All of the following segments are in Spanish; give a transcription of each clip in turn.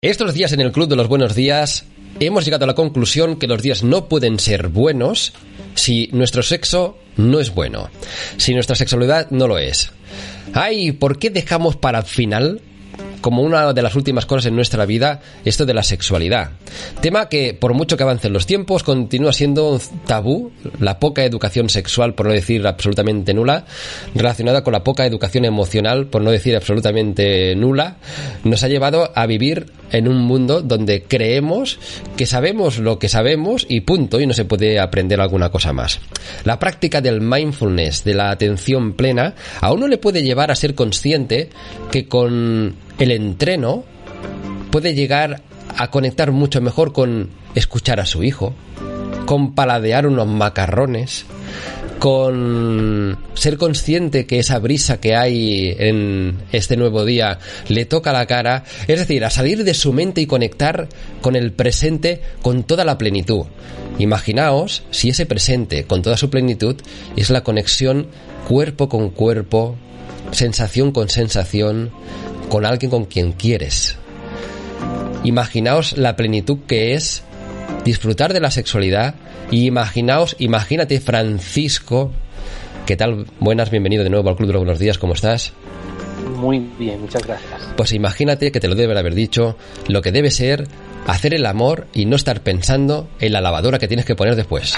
Estos días en el Club de los Buenos Días hemos llegado a la conclusión que los días no pueden ser buenos si nuestro sexo no es bueno, si nuestra sexualidad no lo es. Ay, ¿por qué dejamos para el final, como una de las últimas cosas en nuestra vida, esto de la sexualidad? Tema que, por mucho que avancen los tiempos, continúa siendo un tabú. La poca educación sexual, por no decir absolutamente nula, relacionada con la poca educación emocional, por no decir absolutamente nula, nos ha llevado a vivir en un mundo donde creemos que sabemos lo que sabemos y punto, y no se puede aprender alguna cosa más. La práctica del mindfulness, de la atención plena, a uno le puede llevar a ser consciente que con el entreno puede llegar a conectar mucho mejor con escuchar a su hijo, con paladear unos macarrones, con ser consciente que esa brisa que hay en este nuevo día le toca la cara, es decir, a salir de su mente y conectar con el presente con toda la plenitud. Imaginaos si ese presente con toda su plenitud es la conexión cuerpo con cuerpo, sensación con sensación, con alguien con quien quieres. Imaginaos la plenitud que es disfrutar de la sexualidad. Y imagínate Francisco, ¿qué tal? Buenas, bienvenido de nuevo al Club de los Buenos Días, ¿cómo estás? Muy bien, muchas gracias. Pues imagínate, que te lo deben haber dicho, lo que debe ser hacer el amor y no estar pensando en la lavadora que tienes que poner después.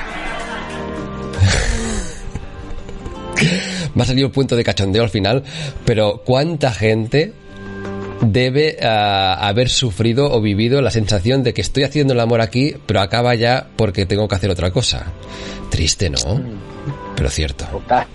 Va a salir un punto de cachondeo al final, pero ¿cuánta gente debe haber sufrido o vivido la sensación de que estoy haciendo el amor aquí, pero acaba ya porque tengo que hacer otra cosa? Triste, ¿no? Pero cierto. Total.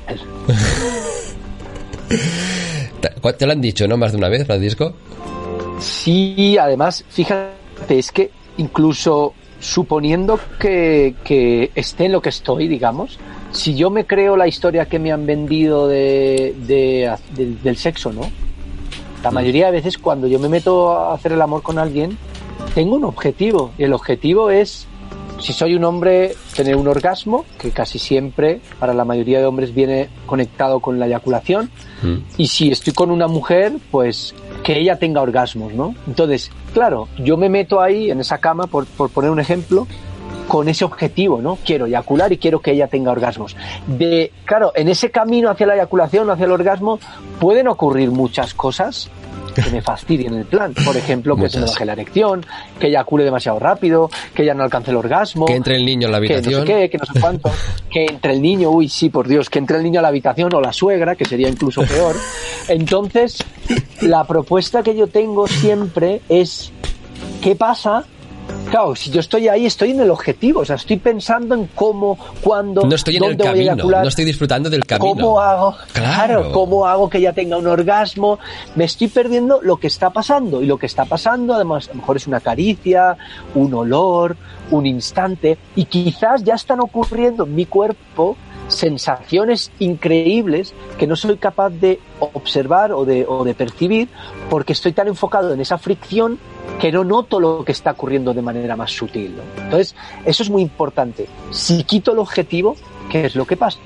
¿Te lo han dicho, no? Más de una vez, Francisco. Sí, además, fíjate, es que incluso suponiendo que esté en lo que estoy, digamos, si yo me creo la historia que me han vendido del sexo, ¿no? La mayoría de veces cuando yo me meto a hacer el amor con alguien, tengo un objetivo. Y el objetivo es, si soy un hombre, tener un orgasmo, que casi siempre, para la mayoría de hombres, viene conectado con la eyaculación. Y si estoy con una mujer, pues que ella tenga orgasmos, ¿no? Entonces, claro, yo me meto ahí, en esa cama, por poner un ejemplo, con ese objetivo, ¿no? Quiero eyacular y quiero que ella tenga orgasmos. Claro, en ese camino hacia la eyaculación, hacia el orgasmo, pueden ocurrir muchas cosas que me fastidien el plan. Por ejemplo, que se me baje la erección, que eyacule demasiado rápido, que ella no alcance el orgasmo. Que entre el niño en la habitación. Que no sé qué, que no sé cuánto. Que entre el niño, uy, sí, por Dios, que entre el niño a la habitación o la suegra, que sería incluso peor. Entonces, la propuesta que yo tengo siempre es, ¿qué pasa? Claro, si yo estoy ahí, estoy en el objetivo, o sea, estoy pensando en cómo, cuándo, no estoy en el camino, no estoy disfrutando del camino. ¿Cómo hago? Claro, ¿cómo hago que ella tenga un orgasmo? Me estoy perdiendo lo que está pasando, y lo que está pasando, además, a lo mejor es una caricia, un olor, un instante, y quizás ya están ocurriendo en mi cuerpo sensaciones increíbles que no soy capaz de observar o de percibir porque estoy tan enfocado en esa fricción que no noto lo que está ocurriendo de manera más sutil, ¿no? Entonces, eso es muy importante. Si quito el objetivo, ¿qué es lo que pasa?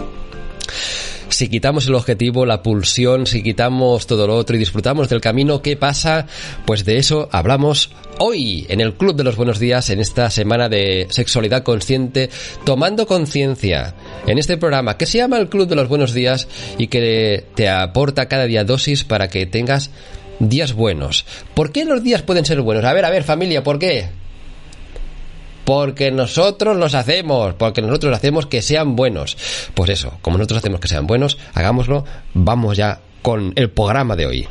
Si quitamos el objetivo, la pulsión, si quitamos todo lo otro y disfrutamos del camino, ¿qué pasa? Pues de eso hablamos hoy en el Club de los Buenos Días, en esta semana de sexualidad consciente, tomando conciencia, en este programa que se llama el Club de los Buenos Días y que te aporta cada día dosis para que tengas días buenos. ¿Por qué los días pueden ser buenos? A ver, familia, ¿por qué? Porque nosotros los hacemos, porque nosotros hacemos que sean buenos. Pues eso, como nosotros hacemos que sean buenos, hagámoslo. Vamos ya con el programa de hoy.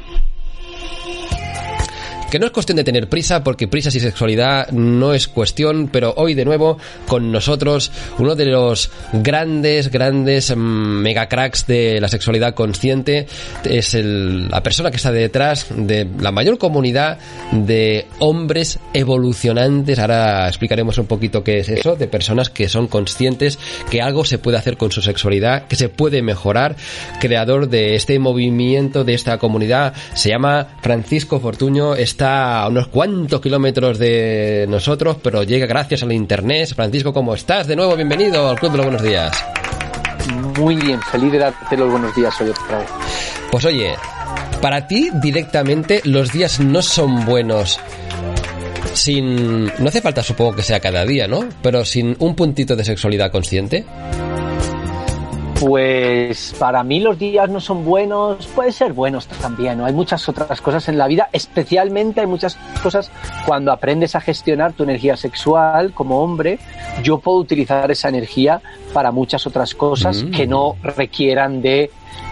Que no es cuestión de tener prisa, porque prisas y sexualidad no es cuestión, pero hoy de nuevo con nosotros uno de los grandes mega cracks de la sexualidad consciente. Es la persona que está detrás de la mayor comunidad de hombres evolucionantes. Ahora explicaremos un poquito qué es eso, de personas que son conscientes que algo se puede hacer con su sexualidad, que se puede mejorar. Creador de este movimiento, de esta comunidad, se llama Francisco Fortuño. Está a unos cuantos kilómetros de nosotros, pero llega gracias al internet. Francisco, ¿cómo estás? De nuevo, bienvenido al Club de los Buenos Días. Muy bien, feliz de darte los buenos días hoy otra vez. Pues oye, para ti directamente los días no son buenos no hace falta, supongo que sea cada día, ¿no? Pero sin un puntito de sexualidad consciente. Pues para mí los días no son buenos, pueden ser buenos también, ¿no? Hay muchas otras cosas en la vida, especialmente hay muchas cosas cuando aprendes a gestionar tu energía sexual como hombre. Yo puedo utilizar esa energía para muchas otras cosas que no requieran de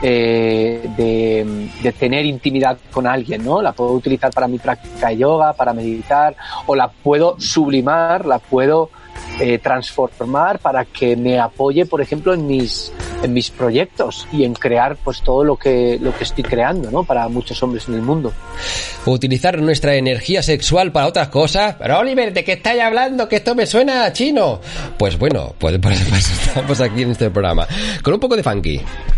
tener intimidad con alguien, ¿no? La puedo utilizar para mi práctica de yoga, para meditar, o la puedo sublimar, la puedo transformar para que me apoye, por ejemplo, en mis proyectos y en crear pues todo lo que estoy creando, ¿no? Para muchos hombres en el mundo. Utilizar nuestra energía sexual para otras cosas. Pero Oliver, ¿de qué estáis hablando? Que esto me suena a chino. Pues bueno, pues por eso estamos aquí en este programa con un poco de funky.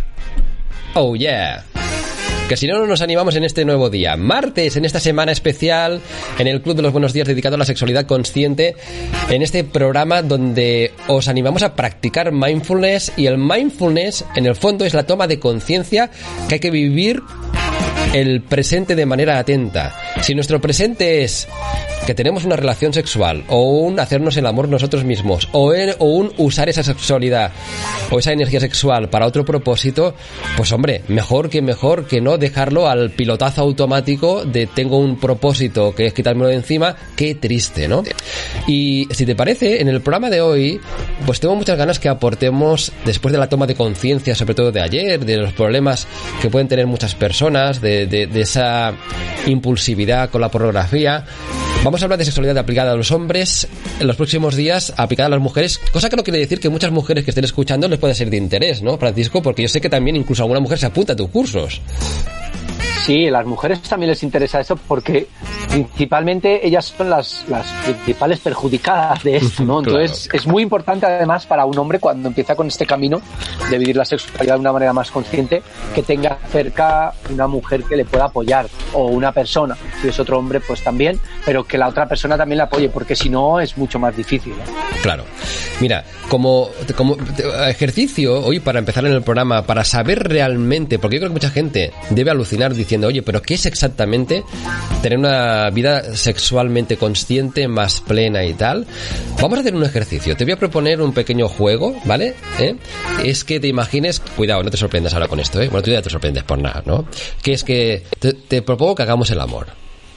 Oh yeah. Que si no, no nos animamos en este nuevo día. Martes, en esta semana especial, en el Club de los Buenos Días dedicado a la sexualidad consciente, en este programa donde os animamos a practicar mindfulness. Y el mindfulness, en el fondo, es la toma de conciencia que hay que vivir el presente de manera atenta. Si nuestro presente es que tenemos una relación sexual, o un hacernos el amor nosotros mismos, o un usar esa sexualidad o esa energía sexual para otro propósito, pues hombre, mejor que no dejarlo al pilotazo automático de tengo un propósito que es quitármelo de encima. Qué triste, ¿no? Y si te parece, en el programa de hoy pues tengo muchas ganas que aportemos, después de la toma de conciencia, sobre todo de ayer, de los problemas que pueden tener muchas personas, de esa impulsividad con la pornografía. Vamos a hablar de sexualidad aplicada a los hombres en los próximos días, aplicada a las mujeres, cosa que no quiere decir que muchas mujeres que estén escuchando les pueda ser de interés, ¿no, Francisco? Porque yo sé que también incluso alguna mujer se apunta a tus cursos. Sí, a las mujeres también les interesa eso porque principalmente ellas son las principales perjudicadas de esto, ¿no? Entonces claro. Es muy importante además para un hombre cuando empieza con este camino de vivir la sexualidad de una manera más consciente que tenga cerca una mujer que le pueda apoyar o una persona, si es otro hombre pues también, pero que la otra persona también la apoye porque si no es mucho más difícil, ¿no? Claro. Mira, como ejercicio hoy para empezar en el programa, para saber realmente, porque yo creo que mucha gente debe alucinar diciendo, oye, pero ¿qué es exactamente tener una vida sexualmente consciente, más plena y tal? Vamos a hacer un ejercicio. Te voy a proponer un pequeño juego, ¿vale? Es que te imagines, cuidado, no te sorprendas ahora con esto, bueno, tú ya te sorprendes por nada, ¿no? Que es que te propongo que hagamos el amor.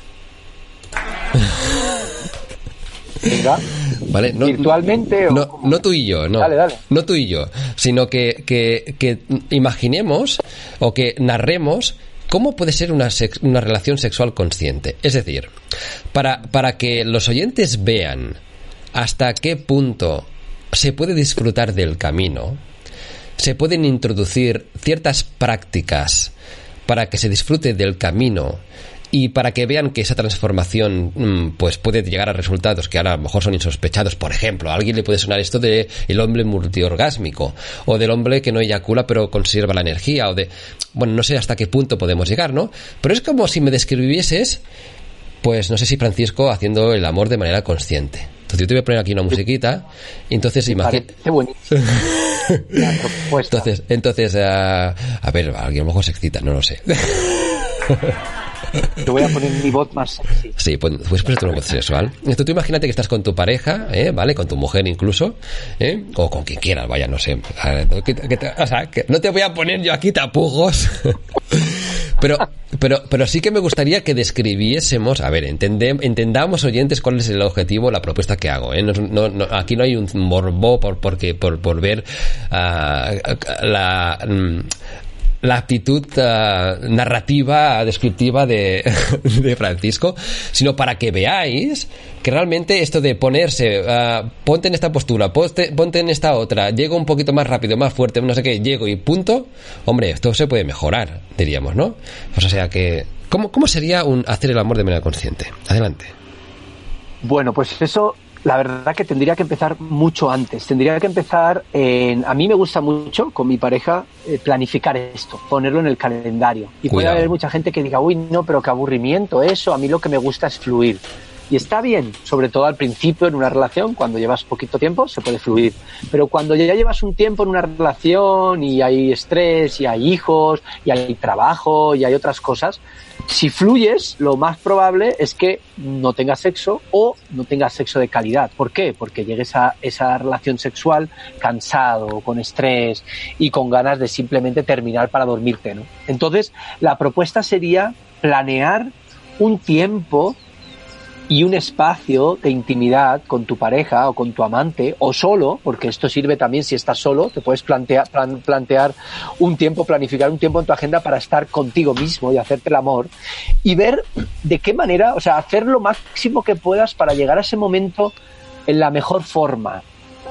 Venga. ¿Vale? No, virtualmente no tú y yo, no. Dale. No tú y yo, sino que imaginemos o que narremos cómo puede ser una relación sexual consciente. Es decir, para que los oyentes vean hasta qué punto se puede disfrutar del camino, se pueden introducir ciertas prácticas para que se disfrute del camino y para que vean que esa transformación pues puede llegar a resultados que ahora a lo mejor son insospechados. Por ejemplo, a alguien le puede sonar esto de el hombre multiorgásmico, o del hombre que no eyacula pero conserva la energía, o de... Bueno, no sé hasta qué punto podemos llegar, ¿no? Pero es como si me describieses, pues no sé si Francisco haciendo el amor de manera consciente. Entonces yo te voy a poner aquí una musiquita, y entonces imagínate... Qué buenísimo. Entonces, a ver, alguien a lo mejor se excita, no lo sé. Te voy a poner mi voz más sexy. Sí, puedes poner tu voz sexual. Entonces tú imagínate que estás con tu pareja, ¿vale? Con tu mujer incluso, o con quien quieras, vaya, no sé. O sea, que no te voy a poner yo aquí tapujos. Pero sí que me gustaría que describiésemos, a ver, entendamos, oyentes, cuál es el objetivo, la propuesta que hago, ¿eh? No, aquí no hay un morbo por ver la actitud narrativa, descriptiva de Francisco, sino para que veáis que realmente esto de ponerse, ponte en esta postura, ponte en esta otra, llego un poquito más rápido, más fuerte, no sé qué, llego y punto, hombre, esto se puede mejorar, diríamos, ¿no? Pues o sea que, ¿cómo sería hacer el amor de manera consciente? Adelante. Bueno, pues eso... La verdad que tendría que empezar mucho antes. Tendría que empezar a mí me gusta mucho, con mi pareja, planificar esto, ponerlo en el calendario. Y puede haber mucha gente que diga, uy, no, pero qué aburrimiento eso. A mí lo que me gusta es fluir. Y está bien, sobre todo al principio en una relación, cuando llevas poquito tiempo se puede fluir. Pero cuando ya llevas un tiempo en una relación y hay estrés, y hay hijos, y hay trabajo, y hay otras cosas, si fluyes, lo más probable es que no tengas sexo o no tengas sexo de calidad. ¿Por qué? Porque llegues a esa relación sexual cansado, con estrés y con ganas de simplemente terminar para dormirte, ¿no? Entonces, la propuesta sería planear un tiempo y un espacio de intimidad con tu pareja o con tu amante o solo, porque esto sirve también si estás solo, te puedes plantear un tiempo, planificar un tiempo en tu agenda para estar contigo mismo y hacerte el amor y ver de qué manera, o sea, hacer lo máximo que puedas para llegar a ese momento en la mejor forma.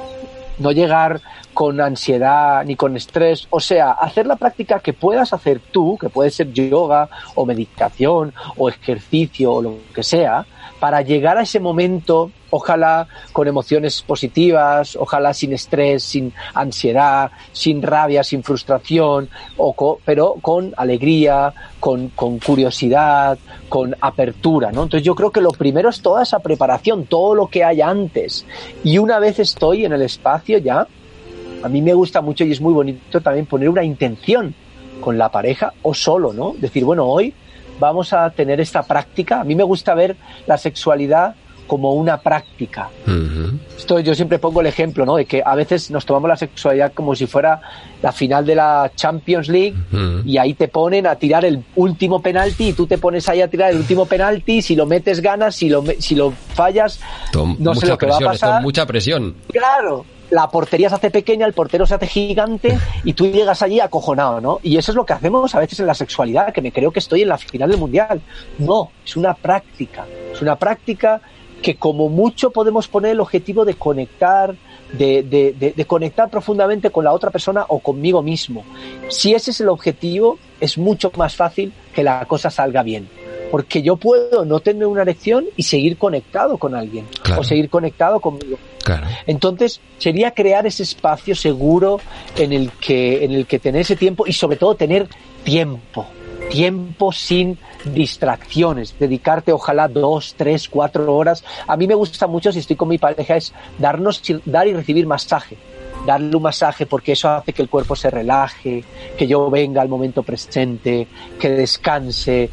No llegar con ansiedad ni con estrés, o sea, hacer la práctica que puedas hacer tú, que puede ser yoga o meditación o ejercicio o lo que sea, para llegar a ese momento, ojalá con emociones positivas, ojalá sin estrés, sin ansiedad, sin rabia, sin frustración, pero con alegría, con curiosidad, con apertura, ¿no? Entonces yo creo que lo primero es toda esa preparación, todo lo que hay antes. Y una vez estoy en el espacio ya, a mí me gusta mucho y es muy bonito también poner una intención con la pareja o solo, ¿no? Decir, bueno, hoy vamos a tener esta práctica. A mí me gusta ver la sexualidad como una práctica. Uh-huh. Esto yo siempre pongo el ejemplo, ¿no? De que a veces nos tomamos la sexualidad como si fuera la final de la Champions League, uh-huh, y ahí te ponen a tirar el último penalti y tú te pones ahí a tirar el último penalti, si lo metes ganas, si lo fallas, no sé lo que va a pasar. Mucha presión. Claro. La portería se hace pequeña, el portero se hace gigante y tú llegas allí acojonado, ¿no? Y eso es lo que hacemos a veces en la sexualidad, que me creo que estoy en la final del mundial. No, es una práctica. Es una práctica que como mucho podemos poner el objetivo de conectar, de conectar profundamente con la otra persona o conmigo mismo. Si ese es el objetivo, es mucho más fácil que la cosa salga bien. Porque yo puedo no tener una erección y seguir conectado con alguien, claro, o seguir conectado conmigo. Claro. Entonces, sería crear ese espacio seguro en el que tener ese tiempo y sobre todo tener tiempo sin distracciones, dedicarte ojalá 2, 3, 4 horas. A mí me gusta mucho, si estoy con mi pareja, es dar y recibir masaje. Darle un masaje, porque eso hace que el cuerpo se relaje, que yo venga al momento presente, que descanse,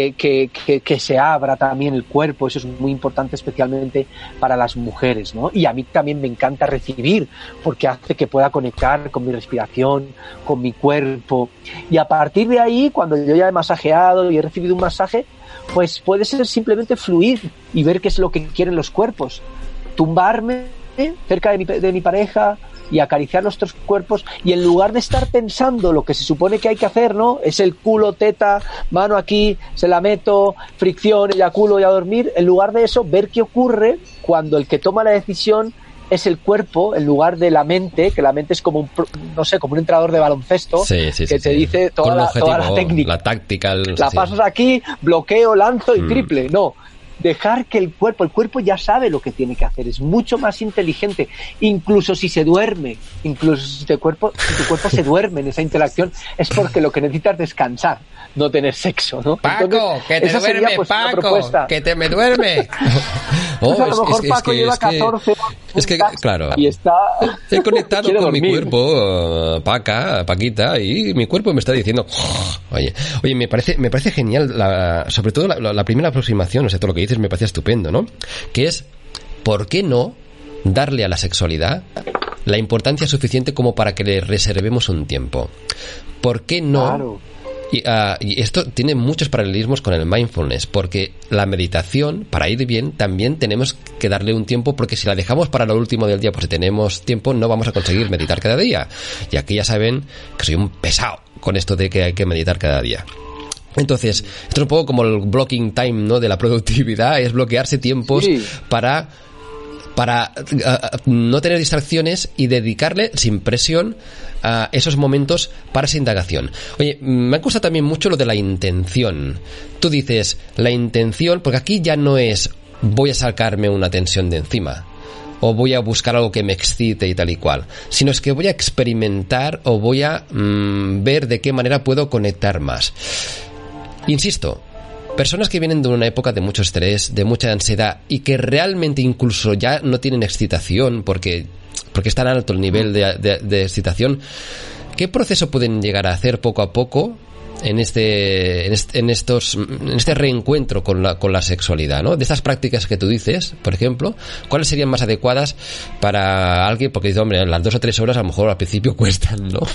que se abra también el cuerpo. Eso es muy importante, especialmente para las mujeres, ¿no? Y a mí también me encanta recibir, porque hace que pueda conectar con mi respiración, con mi cuerpo. Y a partir de ahí, cuando yo ya he masajeado y he recibido un masaje, pues puede ser simplemente fluir y ver qué es lo que quieren los cuerpos. Tumbarme cerca de mi pareja y acariciar nuestros cuerpos, y en lugar de estar pensando lo que se supone que hay que hacer, ¿no? Es el culo, teta, mano aquí, se la meto, fricción, eyaculo y a dormir. En lugar de eso, ver qué ocurre cuando el que toma la decisión es el cuerpo, en lugar de la mente, que la mente es como como un entrenador de baloncesto, que te dice toda la técnica, la táctica, la pasas aquí, bloqueo, lanzo y triple. No, dejar que el cuerpo ya sabe lo que tiene que hacer, es mucho más inteligente, incluso si se duerme, incluso si tu cuerpo se duerme en esa interacción, es porque lo que necesitas es descansar, no tener sexo, ¿no? Paco, entonces, que te duerme, sería, pues, Paco, que te me duerme. Pues a lo mejor Paco lleva 14 horas es que, claro, y está he conectado con dormir. mi cuerpo, Paquita, y mi cuerpo me está diciendo, oye, me parece genial, sobre todo la primera aproximación, o sea, todo lo que dices me parece estupendo, ¿no? Que es, ¿por qué no darle a la sexualidad la importancia suficiente como para que le reservemos un tiempo? ¿Por qué no? Claro. Y esto tiene muchos paralelismos con el mindfulness, porque la meditación, para ir bien, también tenemos que darle un tiempo, porque si la dejamos para lo último del día, pues si tenemos tiempo, no vamos a conseguir meditar cada día. Y aquí ya saben que soy un pesado con esto de que hay que meditar cada día. Entonces, esto es un poco como el blocking time, ¿no?, de la productividad, es bloquearse tiempos para no tener distracciones y dedicarle sin presión a esos momentos para esa indagación. Oye, me gusta también mucho lo de la intención. Tú dices, la intención, porque aquí ya no es voy a sacarme una tensión de encima o voy a buscar algo que me excite y tal y cual, sino es que voy a experimentar o voy a ver de qué manera puedo conectar más. Insisto, personas que vienen de una época de mucho estrés, de mucha ansiedad y que realmente incluso ya no tienen excitación porque es tan alto el nivel de excitación, ¿qué proceso pueden llegar a hacer poco a poco en este reencuentro con la sexualidad, ¿no? De estas prácticas que tú dices, por ejemplo, ¿cuáles serían más adecuadas para alguien? Porque dice, hombre, las 2 o 3 horas a lo mejor al principio cuestan, ¿no?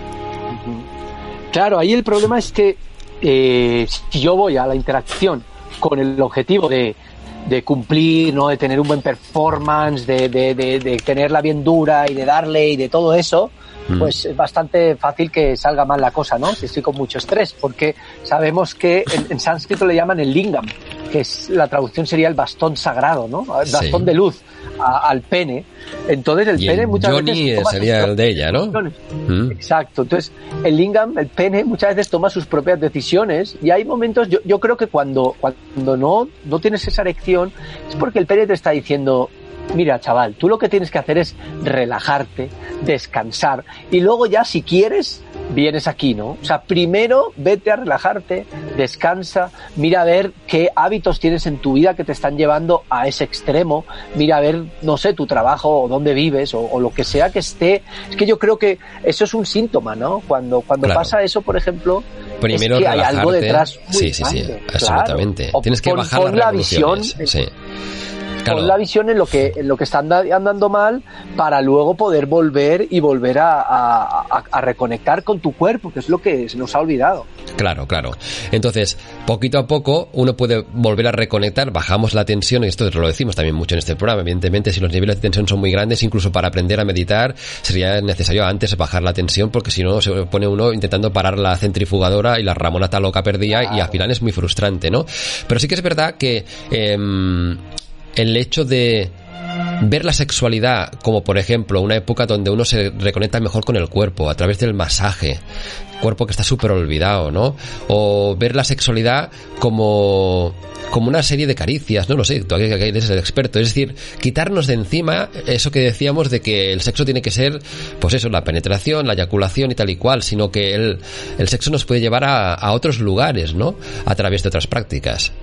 Claro, ahí el problema es que si yo voy a la interacción con el objetivo de cumplir, ¿no? De tener un buen performance, de tenerla bien dura y de darle y de todo eso, pues es bastante fácil que salga mal la cosa, ¿no? Si estoy con mucho estrés, porque sabemos que en sánscrito le llaman el lingam, que es la traducción sería el bastón sagrado, ¿no? El bastón de luz al pene. Entonces el pene muchas veces sería el de ella, ¿no? Exacto. Entonces el lingam, el pene, muchas veces toma sus propias decisiones y hay momentos, yo creo que cuando no tienes esa erección es porque el pene te está diciendo: mira, chaval, tú lo que tienes que hacer es relajarte, descansar y luego ya, si quieres, vienes aquí, ¿no? O sea, primero vete a relajarte, descansa, mira a ver qué hábitos tienes en tu vida que te están llevando a ese extremo, mira a ver, no sé, tu trabajo o dónde vives o lo que sea que esté. Es que yo creo que eso es un síntoma, ¿no? Cuando claro, pasa eso, por ejemplo, primero es que hay algo detrás muy grande. Sí, absolutamente. Claro. Tienes que bajar las revoluciones. Sí. Claro. Con la visión en lo que está andando mal, para luego poder volver a reconectar con tu cuerpo, que es lo que se nos ha olvidado. Claro. Entonces, poquito a poco uno puede volver a reconectar, bajamos la tensión, y esto lo decimos también mucho en este programa, evidentemente si los niveles de tensión son muy grandes, incluso para aprender a meditar sería necesario antes bajar la tensión, porque si no se pone uno intentando parar la centrifugadora y la Ramona está loca perdida, y al final es muy frustrante, ¿no? Pero sí que es verdad que el hecho de ver la sexualidad como, por ejemplo, una época donde uno se reconecta mejor con el cuerpo a través del masaje, cuerpo que está súper olvidado, ¿no? O ver la sexualidad como una serie de caricias, no lo sé, tú aquí eres el experto, es decir, quitarnos de encima eso que decíamos de que el sexo tiene que ser, pues eso, la penetración, la eyaculación y tal y cual, sino que el sexo nos puede llevar a otros lugares, ¿no? A través de otras prácticas.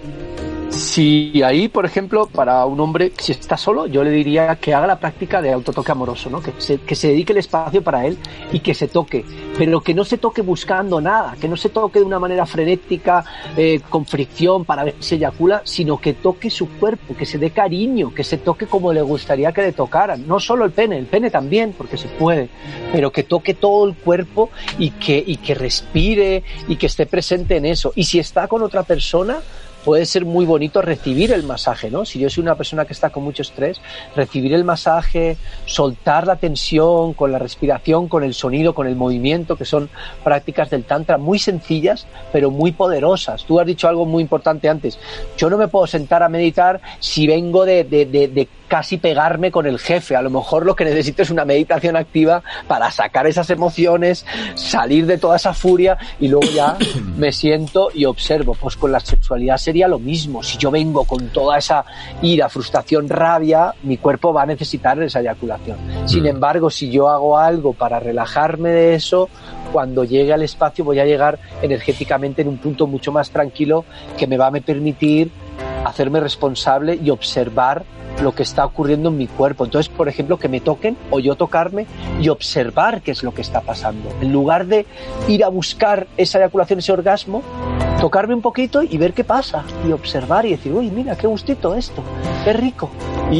Si ahí, por ejemplo, para un hombre, si está solo, yo le diría que haga la práctica de autotoque amoroso, ¿no? Que se dedique el espacio para él y que se toque, pero que no se toque buscando nada, que no se toque de una manera frenética, con fricción para ver si eyacula, sino que toque su cuerpo, que se dé cariño, que se toque como le gustaría que le tocaran. No solo el pene también, porque se puede, pero que toque todo el cuerpo y que respire y que esté presente en eso. Y si está con otra persona, puede ser muy bonito recibir el masaje, ¿no? Si yo soy una persona que está con mucho estrés, recibir el masaje, soltar la tensión con la respiración, con el sonido, con el movimiento, que son prácticas del tantra muy sencillas, pero muy poderosas. Tú has dicho algo muy importante antes. Yo no me puedo sentar a meditar si vengo de casi pegarme con el jefe. A lo mejor lo que necesito es una meditación activa para sacar esas emociones, salir de toda esa furia y luego ya me siento y observo. Pues con la sexualidad sería lo mismo. Si yo vengo con toda esa ira, frustración, rabia, mi cuerpo va a necesitar esa eyaculación. Sin embargo, si yo hago algo para relajarme de eso, cuando llegue al espacio voy a llegar energéticamente en un punto mucho más tranquilo que me va a permitir hacerme responsable y observar lo que está ocurriendo en mi cuerpo. Entonces, por ejemplo, que me toquen o yo tocarme y observar qué es lo que está pasando. En lugar de ir a buscar esa eyaculación, ese orgasmo, tocarme un poquito y ver qué pasa y observar y decir, uy, mira, qué gustito esto, qué rico.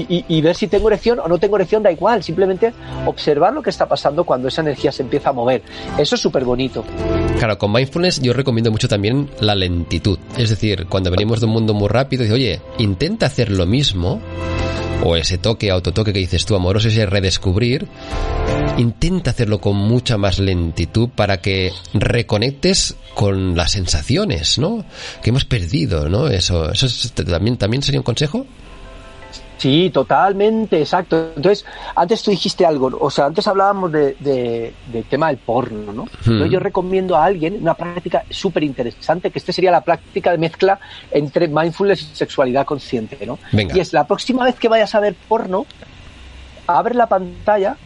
Y ver si tengo erección o no tengo erección, da igual, simplemente observar lo que está pasando cuando esa energía se empieza a mover. Eso es súper bonito. Claro, con mindfulness yo recomiendo mucho también la lentitud. Es decir, cuando venimos de un mundo muy rápido, dice, oye, intenta hacer lo mismo, o ese toque, autotoque que dices tú, amoroso, ese redescubrir, intenta hacerlo con mucha más lentitud para que reconectes con las sensaciones, ¿no? Que hemos perdido, ¿no? Eso también sería un consejo. Sí, totalmente, exacto. Entonces, antes tú dijiste algo, o sea, antes hablábamos del tema del porno, ¿no? Entonces yo recomiendo a alguien una práctica súper interesante, que sería la práctica de mezcla entre mindfulness y sexualidad consciente, ¿no? Venga. Y es la próxima vez que vayas a ver porno, abre la pantalla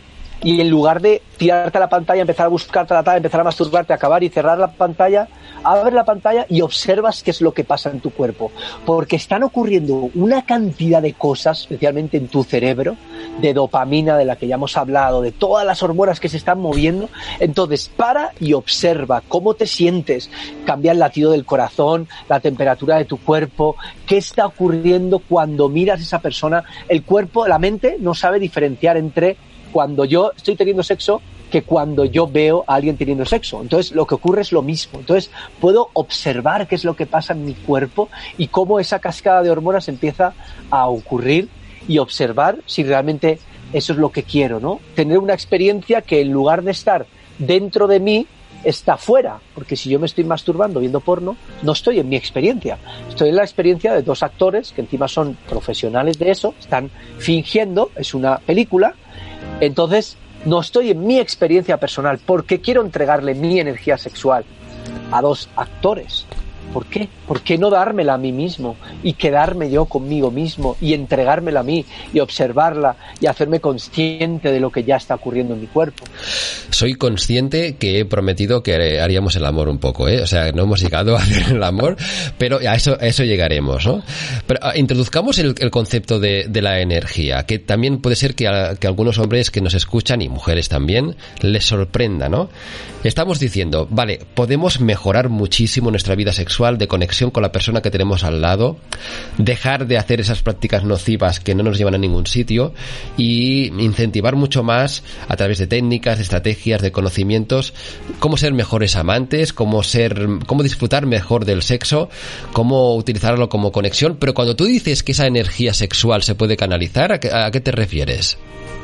y en lugar de tirarte a la pantalla, empezar a buscar, tratar, empezar a masturbarte, acabar y cerrar la pantalla, abres la pantalla y observas qué es lo que pasa en tu cuerpo, porque están ocurriendo una cantidad de cosas, especialmente en tu cerebro, de dopamina de la que ya hemos hablado, de todas las hormonas que se están moviendo. Entonces para y observa cómo te sientes, cambia el latido del corazón, la temperatura de tu cuerpo, qué está ocurriendo cuando miras a esa persona. El cuerpo, la mente no sabe diferenciar entre cuando yo estoy teniendo sexo que cuando yo veo a alguien teniendo sexo. Entonces lo que ocurre es lo mismo. Entonces puedo observar qué es lo que pasa en mi cuerpo y cómo esa cascada de hormonas empieza a ocurrir, y observar si realmente eso es lo que quiero, ¿no? Tener una experiencia que en lugar de estar dentro de mí, está fuera, porque si yo me estoy masturbando viendo porno, no estoy en mi experiencia, estoy en la experiencia de dos actores que encima son profesionales de eso, están fingiendo, es una película, entonces no estoy en mi experiencia personal, porque quiero entregarle mi energía sexual a dos actores. ¿Por qué? ¿Por qué no dármela a mí mismo y quedarme yo conmigo mismo y entregármela a mí y observarla y hacerme consciente de lo que ya está ocurriendo en mi cuerpo? Soy consciente que he prometido que haríamos el amor un poco, ¿eh? O sea, no hemos llegado a hacer el amor, pero a eso llegaremos, ¿no? Pero introduzcamos el concepto de la energía, que también puede ser que algunos hombres que nos escuchan, y mujeres también, les sorprenda, ¿no? Estamos diciendo, vale, podemos mejorar muchísimo nuestra vida sexual, de conexión con la persona que tenemos al lado, dejar de hacer esas prácticas nocivas que no nos llevan a ningún sitio y incentivar mucho más a través de técnicas, de estrategias, de conocimientos, cómo ser mejores amantes, cómo disfrutar mejor del sexo, cómo utilizarlo como conexión. Pero cuando tú dices que esa energía sexual se puede canalizar, ¿a qué te refieres?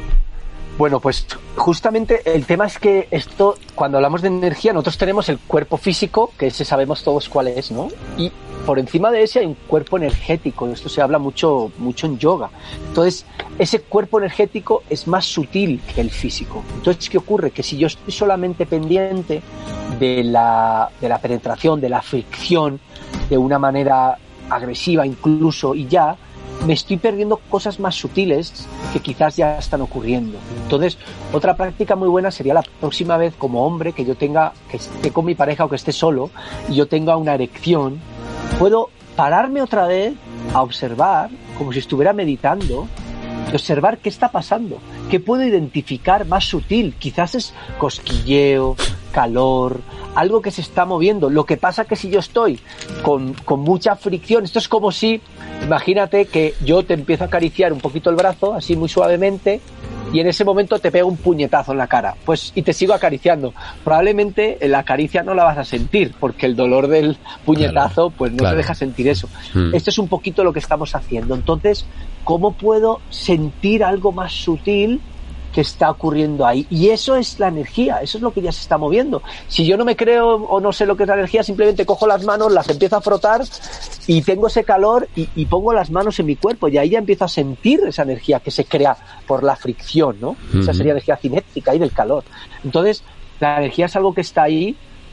Bueno, pues justamente el tema es que esto, cuando hablamos de energía, nosotros tenemos el cuerpo físico, que ese sabemos todos cuál es, ¿no? Y por encima de ese hay un cuerpo energético, esto se habla mucho en yoga. Entonces, ese cuerpo energético es más sutil que el físico. Entonces, ¿qué ocurre? Que si yo estoy solamente pendiente de la penetración, de la fricción, de una manera agresiva incluso, y ya, me estoy perdiendo cosas más sutiles que quizás ya están ocurriendo. Entonces, otra práctica muy buena sería la próxima vez como hombre que esté con mi pareja o que esté solo y yo tenga una erección, puedo pararme otra vez a observar, como si estuviera meditando, y observar qué está pasando, qué puedo identificar más sutil. Quizás es cosquilleo, calor, algo que se está moviendo. Lo que pasa que si yo estoy con mucha fricción, esto es como si, imagínate que yo te empiezo a acariciar un poquito el brazo, así muy suavemente, y en ese momento te pego un puñetazo en la cara, pues, y te sigo acariciando. Probablemente la caricia no la vas a sentir, porque el dolor del puñetazo, pues no te deja sentir eso. Esto es un poquito lo que estamos haciendo. Entonces, ¿cómo puedo sentir algo más sutil que está ocurriendo ahí? Y eso es la energía, eso es lo que ya se está moviendo. Si yo no me creo o no sé lo que es la energía, simplemente cojo las manos, las empiezo a frotar y tengo ese calor y pongo las manos en mi cuerpo, y ahí ya empiezo a sentir esa energía que se crea por la fricción, ¿no? Esa sería energía cinética y del calor. Entonces, la energía es algo que está ahí,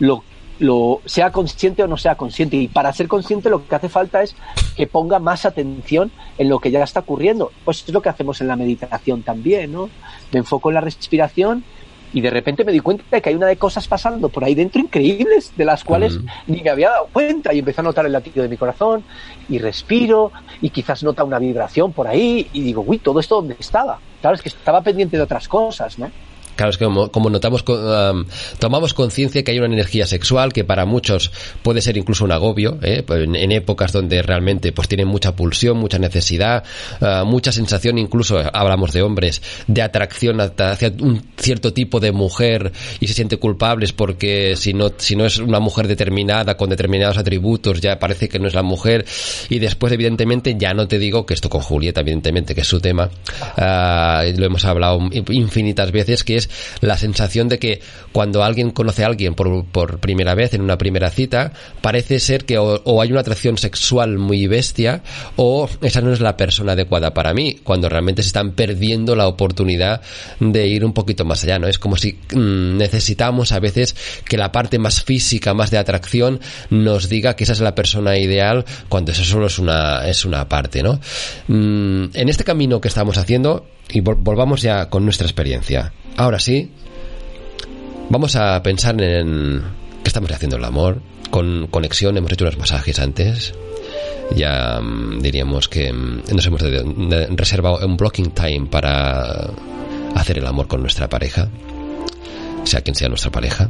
sea consciente o no sea consciente, y para ser consciente lo que hace falta es que ponga más atención en lo que ya está ocurriendo. Pues es lo que hacemos en la meditación también, ¿no? Me enfoco en la respiración y de repente me di cuenta de que hay una de cosas pasando por ahí dentro increíbles, de las cuales ni me había dado cuenta, y empecé a notar el latido de mi corazón y respiro y quizás nota una vibración por ahí y digo, uy, ¿todo esto dónde estaba? Claro, es que estaba pendiente de otras cosas, ¿no? Claro, es que como notamos, tomamos conciencia que hay una energía sexual que para muchos puede ser incluso un agobio, en épocas donde realmente pues tienen mucha pulsión, mucha necesidad, mucha sensación, incluso hablamos de hombres, de atracción hacia un cierto tipo de mujer, y se siente culpables porque si no es una mujer determinada con determinados atributos, ya parece que no es la mujer. Y después, evidentemente, ya no te digo que esto con Julieta, evidentemente, que es su tema, lo hemos hablado infinitas veces, que es la sensación de que cuando alguien conoce a alguien por primera vez, en una primera cita, parece ser que o hay una atracción sexual muy bestia, o esa no es la persona adecuada para mí, cuando realmente se están perdiendo la oportunidad de ir un poquito más allá, ¿no? Es como si necesitamos a veces que la parte más física, más de atracción, nos diga que esa es la persona ideal, cuando eso solo es una parte, ¿no? En este camino que estamos haciendo, y volvamos ya con nuestra experiencia, ahora sí, vamos a pensar en qué estamos haciendo el amor, con conexión. Hemos hecho unos masajes antes. Ya diríamos que nos hemos reservado un blocking time para hacer el amor con nuestra pareja, sea quien sea nuestra pareja,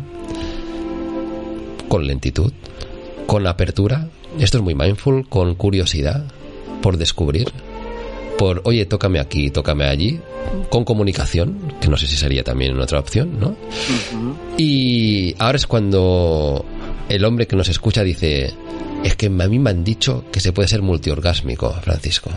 con lentitud, con apertura. Esto es muy mindful, con curiosidad por descubrir, por oye, tócame aquí, tócame allí, con comunicación, que no sé si sería también otra opción, ¿no? Uh-huh. Y ahora es cuando el hombre que nos escucha dice: es que a mí me han dicho que se puede ser multiorgásmico, Francisco.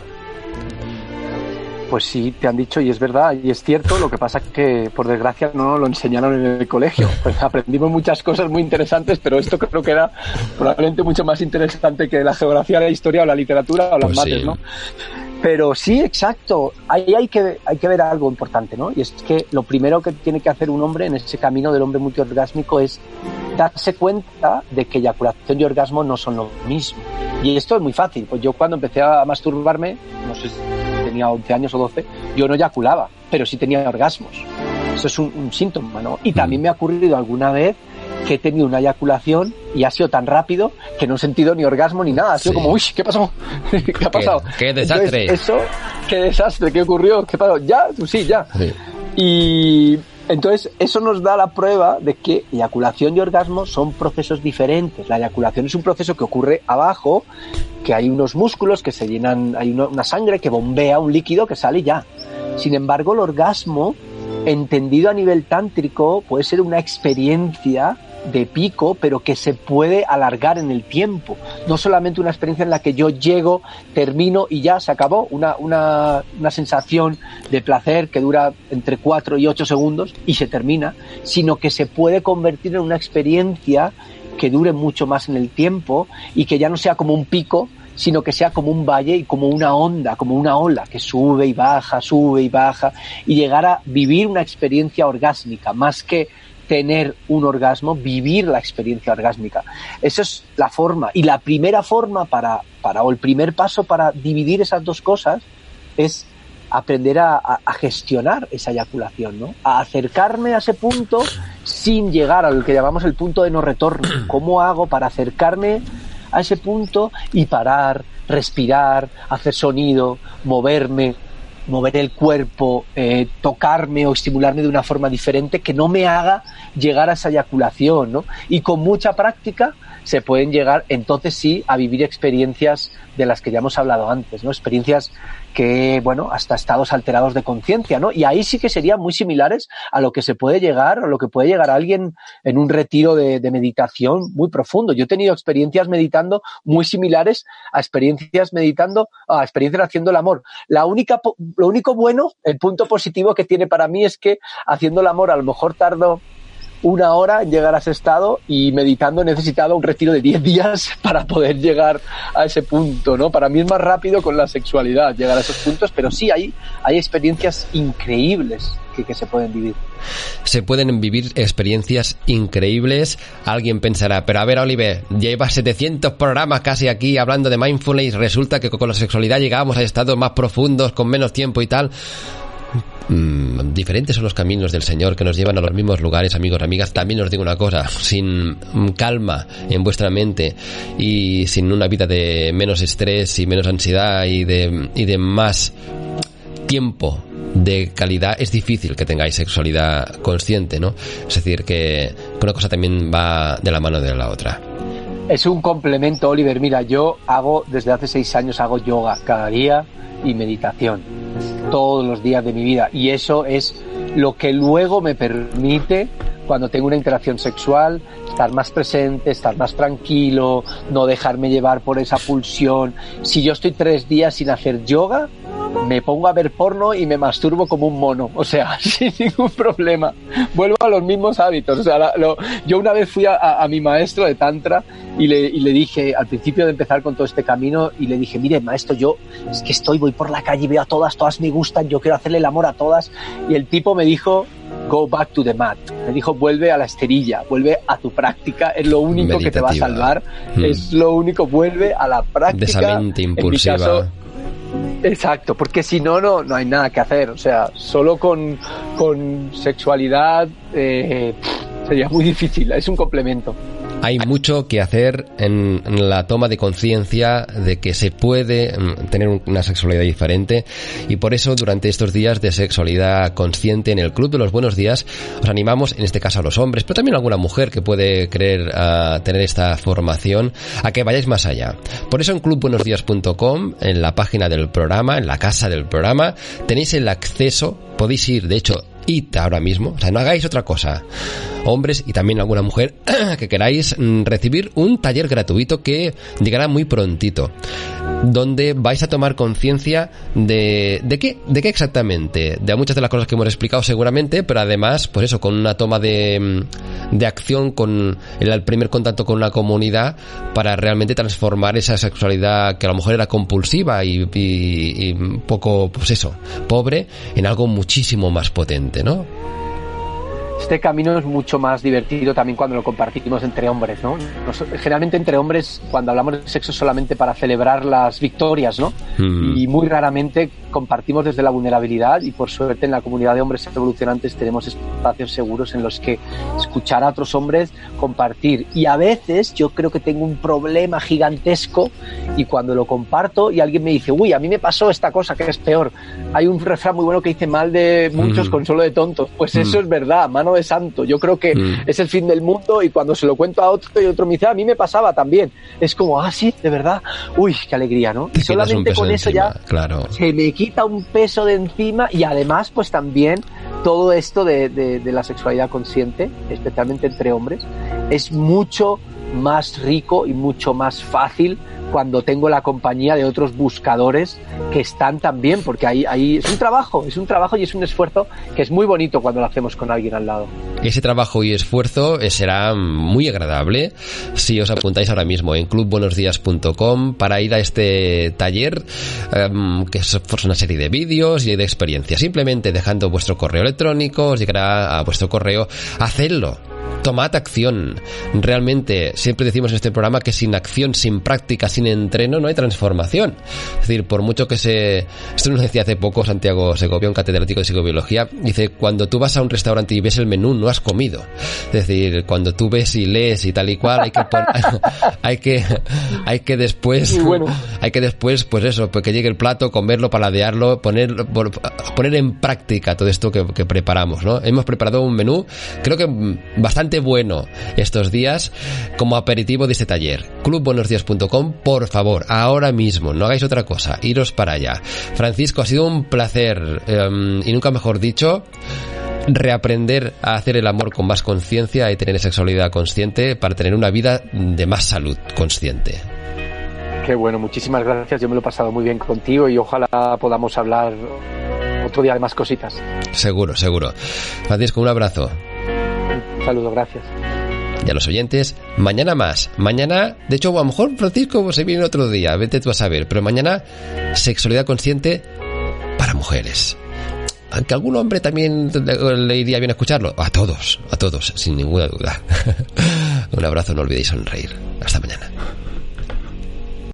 Pues sí, te han dicho, y es verdad, y es cierto. Lo que pasa es que, por desgracia, no lo enseñaron en el colegio. Pues aprendimos muchas cosas muy interesantes, pero esto creo que era probablemente mucho más interesante que la geografía, la historia o la literatura o las pues mates, sí, ¿no? Pero sí, exacto. Ahí hay que ver algo importante, ¿no? Y es que lo primero que tiene que hacer un hombre en ese camino del hombre multiorgásmico es darse cuenta de que eyaculación y orgasmo no son lo mismo. Y esto es muy fácil. Pues yo cuando empecé a masturbarme, no sé si tenía 11 años o 12, yo no eyaculaba, pero sí tenía orgasmos. Eso es un síntoma, ¿no? Y también me ha ocurrido alguna vez que he tenido una eyaculación y ha sido tan rápido que no he sentido ni orgasmo ni nada. Ha sido como, uy, ¿qué pasó? ¿Qué ha pasado? ¡Qué desastre! Entonces, qué desastre, ¿qué ocurrió? ¿Qué pasó? ¿Ya? Sí, ya. Sí. Y entonces eso nos da la prueba de que eyaculación y orgasmo son procesos diferentes. La eyaculación es un proceso que ocurre abajo, que hay unos músculos que se llenan, hay una sangre que bombea un líquido que sale y ya. Sin embargo, el orgasmo, entendido a nivel tántrico, puede ser una experiencia de pico, pero que se puede alargar en el tiempo. No solamente una experiencia en la que yo llego, termino y ya se acabó, una sensación de placer que dura entre 4 y 8 segundos y se termina, sino que se puede convertir en una experiencia que dure mucho más en el tiempo y que ya no sea como un pico, sino que sea como un valle y como una onda, como una ola que sube y baja y llegar a vivir una experiencia orgásmica, más que tener un orgasmo, vivir la experiencia orgásmica. Esa es la forma. Y la primera forma o el primer paso para dividir esas dos cosas es aprender a gestionar esa eyaculación, ¿no? A acercarme a ese punto sin llegar a lo que llamamos el punto de no retorno. ¿Cómo hago para acercarme a ese punto y parar, respirar, hacer sonido, mover el cuerpo, tocarme o estimularme de una forma diferente que no me haga llegar a esa eyaculación, ¿no? Y con mucha práctica se pueden llegar, entonces sí, a vivir experiencias de las que ya hemos hablado antes, ¿no? Experiencias que, bueno, hasta estados alterados de conciencia, ¿no? Y ahí sí que serían muy similares a lo que se puede llegar, a lo que puede llegar a alguien en un retiro de meditación muy profundo. Yo he tenido experiencias meditando muy similares a experiencias haciendo el amor. Lo único bueno, el punto positivo que tiene para mí es que haciendo el amor a lo mejor tardo 1 hora en llegar a ese estado y meditando he necesitado un retiro de 10 días para poder llegar a ese punto, ¿no? Para mí es más rápido con la sexualidad llegar a esos puntos, pero sí hay experiencias increíbles que se pueden vivir. Se pueden vivir experiencias increíbles. Alguien pensará, pero a ver, Oliver, llevas 700 programas casi aquí hablando de mindfulness y resulta que con la sexualidad llegamos a estados más profundos, con menos tiempo y tal. Diferentes son los caminos del Señor que nos llevan a los mismos lugares, amigos, amigas. También os digo una cosa, sin calma en vuestra mente y sin una vida de menos estrés y menos ansiedad y de más tiempo de calidad, es difícil que tengáis sexualidad consciente, ¿no? Es decir, que una cosa también va de la mano de la otra. Es un complemento, Oliver. Mira, yo desde hace 6 años hago yoga cada día y meditación todos los días de mi vida, y eso es lo que luego me permite, cuando tengo una interacción sexual, estar más presente, estar más tranquilo, no dejarme llevar por esa pulsión. Si yo estoy 3 días sin hacer yoga, me pongo a ver porno y me masturbo como un mono, o sea, sin ningún problema. Vuelvo a los mismos hábitos. O sea, yo una vez fui a mi maestro de tantra y le dije, al principio de empezar con todo este camino, y le dije, mire, maestro, yo es que voy por la calle y veo a todas me gustan, yo quiero hacerle el amor a todas. Y el tipo me dijo, go back to the mat. Me dijo, vuelve a la esterilla, vuelve a tu práctica, es lo único meditativa que te va a salvar, es lo único, vuelve a la práctica. De esa mente impulsiva. Exacto, porque si no, no hay nada que hacer. O sea, solo con sexualidad sería muy difícil, es un complemento. Hay mucho que hacer en la toma de conciencia de que se puede tener una sexualidad diferente, y por eso durante estos días de sexualidad consciente en el Club de los Buenos Días os animamos, en este caso a los hombres, pero también a alguna mujer que puede querer tener esta formación, a que vayáis más allá. Por eso en clubbuenosdias.com, en la página del programa, en la casa del programa, tenéis el acceso, podéis ir, de hecho, id ahora mismo, o sea, no hagáis otra cosa, hombres y también alguna mujer que queráis recibir un taller gratuito que llegará muy prontito, donde vais a tomar conciencia de qué exactamente, de muchas de las cosas que hemos explicado seguramente, pero además, pues eso, con una toma de acción, con el primer contacto con una comunidad, para realmente transformar esa sexualidad que a lo mejor era compulsiva y un poco, pues eso, pobre, en algo muchísimo más potente, ¿no? Este camino es mucho más divertido también cuando lo compartimos entre hombres, ¿no? Generalmente entre hombres, cuando hablamos de sexo, solamente para celebrar las victorias, ¿no? Y muy raramente compartimos desde la vulnerabilidad, y por suerte en la comunidad de hombres evolucionantes tenemos espacios seguros en los que escuchar a otros hombres compartir. Y a veces yo creo que tengo un problema gigantesco, y cuando lo comparto y alguien me dice, uy, a mí me pasó esta cosa que es peor. Hay un refrán muy bueno que dice, mal de muchos, consuelo de tontos. Pues eso es verdad, mano de santo. Yo creo que es el fin del mundo, y cuando se lo cuento a otro y otro me dice, a mí me pasaba también. Es como, sí, de verdad. Uy, qué alegría, ¿no? Y solamente con eso encima, ya claro, se me quita un peso de encima. Y además, pues también todo esto de la sexualidad consciente, especialmente entre hombres, es mucho más rico y mucho más fácil cuando tengo la compañía de otros buscadores que están también, porque ahí es un trabajo y es un esfuerzo que es muy bonito cuando lo hacemos con alguien al lado. Ese trabajo y esfuerzo será muy agradable si os apuntáis ahora mismo en clubbuenosdias.com para ir a este taller, que es una serie de vídeos y de experiencias. Simplemente dejando vuestro correo electrónico os llegará a vuestro correo. Hacedlo. Tomad acción. Realmente, siempre decimos en este programa que sin acción, sin práctica, sin entreno, no hay transformación. Es decir, por mucho que esto nos decía hace poco Santiago Segovia, un catedrático de psicobiología, dice, cuando tú vas a un restaurante y ves el menú, no has comido. Es decir, cuando tú ves y lees y tal y cual, hay que después, pues eso, pues que llegue el plato, comerlo, paladearlo, poner en práctica todo esto que preparamos, ¿no? Hemos preparado un menú, creo que bastante bueno estos días como aperitivo de este taller. clubbuenosdias.com, por favor, ahora mismo, no hagáis otra cosa, iros para allá. Francisco, ha sido un placer, y nunca mejor dicho, reaprender a hacer el amor con más conciencia y tener sexualidad consciente para tener una vida de más salud consciente. Qué bueno, muchísimas gracias, yo me lo he pasado muy bien contigo y ojalá podamos hablar otro día de más cositas. Seguro. Francisco, un abrazo. Un saludo, gracias. Y a los oyentes, mañana más. Mañana, de hecho, a lo mejor Francisco se viene otro día, vete tú a saber. Pero mañana, sexualidad consciente para mujeres. Aunque algún hombre también le iría bien escucharlo. A todos, sin ninguna duda. Un abrazo, no olvidéis sonreír. Hasta mañana.